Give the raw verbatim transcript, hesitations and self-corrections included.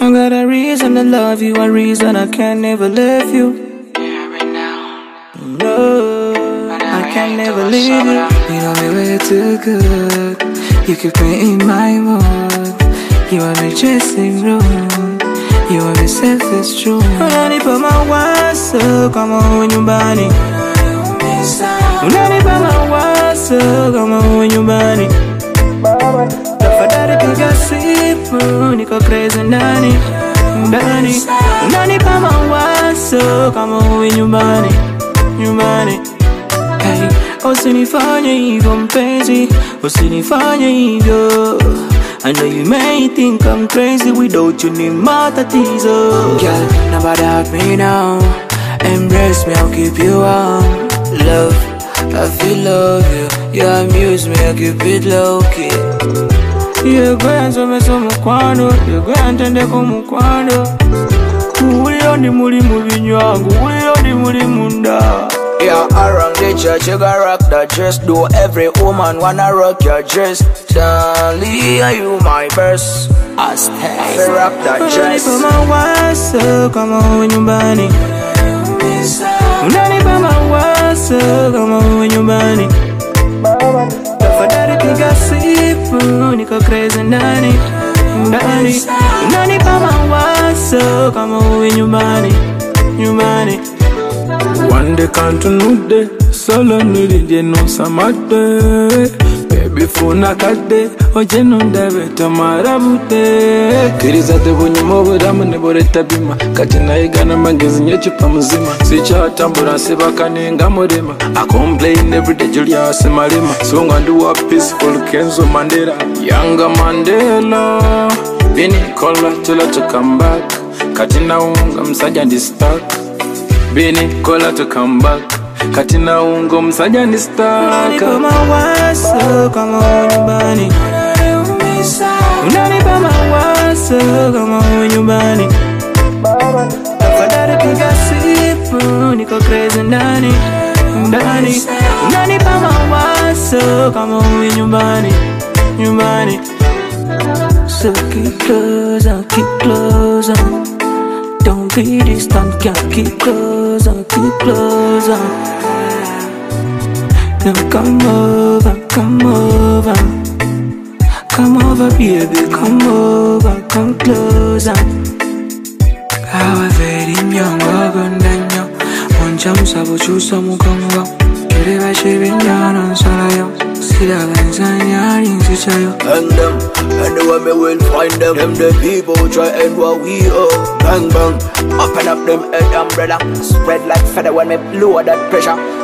I got a reason to love you, a reason I can never leave you. Yeah, right now. No, I can never leave you. You know me way too good. You keep me in my mood. You want me dressing room. You want me safe, it's true. Unanipa mawazo kama uwe nyumbani. Unanipa mawazo kama uwe nyumbani. Tafadhali piga simu, niko crazy ndani, ndani. Unanipa mawazo kama uwe nyumbani, nyumbani. Hey, usinifanye hivyo mpenzi, usinifanye hivyo. I know you may think I'm crazy without you ni matatizo. Girl, nobody hurt me now. Embrace me, I'll keep you warm. Love, I feel love you. You amuse me, I'll keep it low key. You're going to me so mukwano, you're going to ndeko mukwano. Uyo ni muri mubinyo wangu, uyo ni muri munda. Yeah, around the church you gotta rock that dress. Do every woman wanna rock your dress. Darling, are you my best? I stay rock that dress. Unanipa mawazo kama uwe nyumbani. Unanipa mawazo kama uwe nyumbani. Tafadhali piga simu, niko crazy ndani, ndani. Unanipa mawazo kama uwe nyumbani, nyumbani. One day can't know day, solo nuri no samate. Baby funa kade, oje nunda beta marabute. Kiriza de bunyimo buramu ne boreta bima. Kati na igana magezi nyechupa muzima. Sicha tambura sibakanenga murema. I complain every day Julius Malema. So ngandu a peaceful Kenzo Mandela. Younger Mandela. Bini kola tula to come back. Kati na unga msaja ndi stuck. Bini kola to come back. Katina ungo msaja ni staka. Unanipa mawazo kama uwe nyumbani. Unanipa mawazo kama uwe nyumbani. Tafadhali piga simu, niko crazy ndani, ndani. Unanipa mawazo kama uwe nyumbani, nyumbani. So keep closer, keep closer. Don't be distant, can't keep closer, keep closer. Now come over, come over. Come over, baby, come over, come closer. Kawa very myongo gondanyo. Moncha musabo chusa mukongo. Kere bashibi nyana nsalayo. Sila ganzanya rinsichayo. Bang them, and the way me will find them. Them the people try and what we are. Bang bang, open up them head umbrella. Spread like feather when me blow that pressure.